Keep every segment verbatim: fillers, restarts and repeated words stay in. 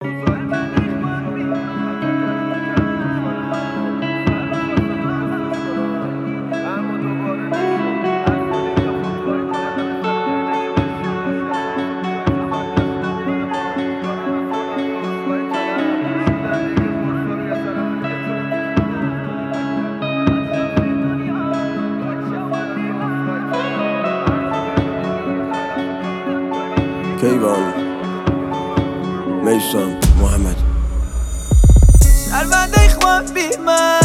کیوان میسم محمد شرمنده خوان بیمه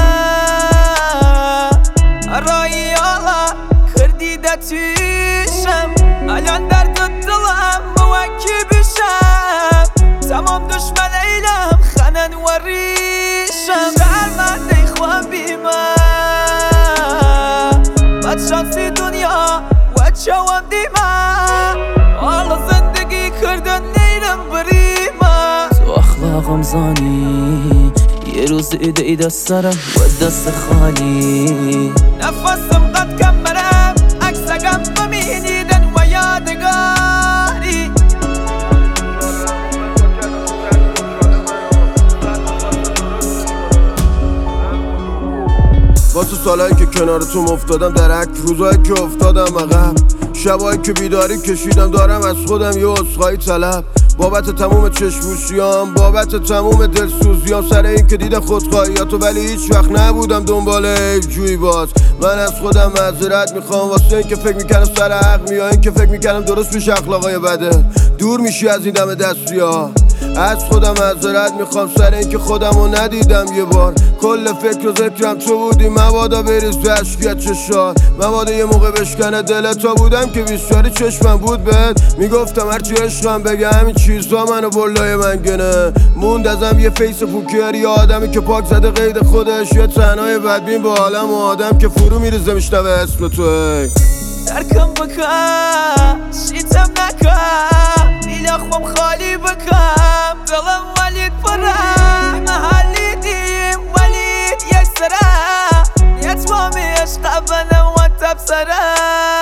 رایی آلا کردی ده توشم الان درد دلم موکی بشم تمام دشمن ایلم خنن و ریشم شرمنده خوان بیمه بد شانسی دنیا و چوام دیمه حالا زندگی کردن نیرم بریمه تو اخلاقم زانی یه روز ایده ایده سرم و دست خالی نفسم قد کم برم عکسگم ببینیدن و یادگاری واسه سالایی که کنارتون افتادم درک، روزایی که افتادم عقب، شبایی که بیداری کشیدم دارم از خودم یه عذرخواهی طلب بابت تموم چشموشیام، بابت تموم دلسوزیام، سر این که دیدم خودخواهیاتو ولی هیچ وقت نبودم دنبال عیب جویی. باز من از خودم معذرت میخوام واسه این که فکر میکردم سر حق میام، این که فکر میکردم درست میشه اخلاقای بده، دور میشی از این دم دستیا. از خودم معذرت میخوام سر این که خودمو ندیدم یه بار، کل فکر و ذکرم تو بودی، مبادا بریز به عشقیت چشات، مبادا یه موقع بشکنه دلت. تا بودم که بیشتری چشمم بود بهت میگفتم هرچی عشقم بگه همین چیزا منو بلای منگنه. موند ازم یه فیس پوکر، یه آدمی که پاک زده قید خودش، یه تنهای بدبین با عالم و آدم که فرو میریزه میشنوه اسم تو. درکم بکن شیتم نکن دیلا خوام خالی بکن دلم ولید پره محلی دیم ولید یک سره یتمامی عشق بنم و تب سره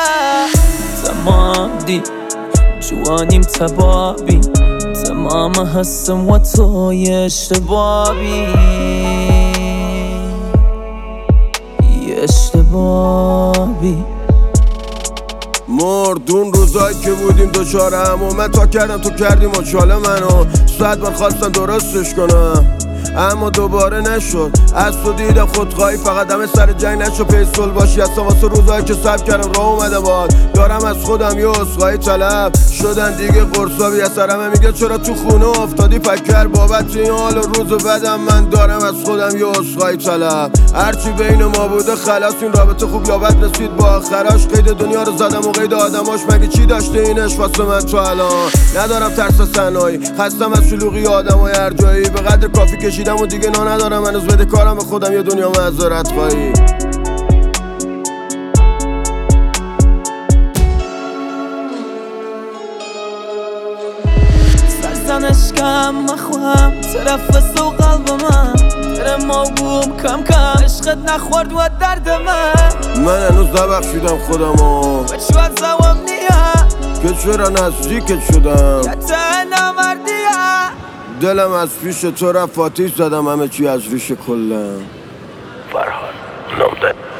تمام دی جوانیم تبابی تمام هستم و توی اشتبابی اشتبابی مردون روزایی که بودیم دوچاره هم و من تا کردم تو کردی مچاله منو، صد بار خواستم درستش کنم اما دوباره نشد. از تو دیدم خودخواهی فقط همه سر جنگ نشو پیستول باشی. اصلا واسه روزایی که صبر کردم راه اومده باد، دارم از خودم یه عذرخواهی طلب شدن دیگه قرصا بی اثرمه. میگه چرا تو خونه افتادی فکر بابت این حال و روز بدم، من دارم از خودم یه عذرخواهی طلب. هرچی بین ما بوده خلاص، این رابطه خوب یا بد رسید با آخراش، قید دنیا رو زدم و قید آدماش، مگه چی داشته اینش واسه من تو الان؟ ندارم ترس از تنهایی، خستم از شلوغی آدمای هر جایی، به قدر کافی کشیدم و دیگه نا ندارم هنوز بده کارم به خودم یه دنیا معذرت خواهی. سرزنشکم مخوام طرف و قلب من در موگوم کم کم عشقت نخورد و درد من من هنوز نبخشیدم خودمو بچو از زوام نیا که چرا نزدیکت شدم، که تنها مردیه دلم از پیش تو رفت آتیش زدم همه چی از ریشه کلم. فرهاد نامده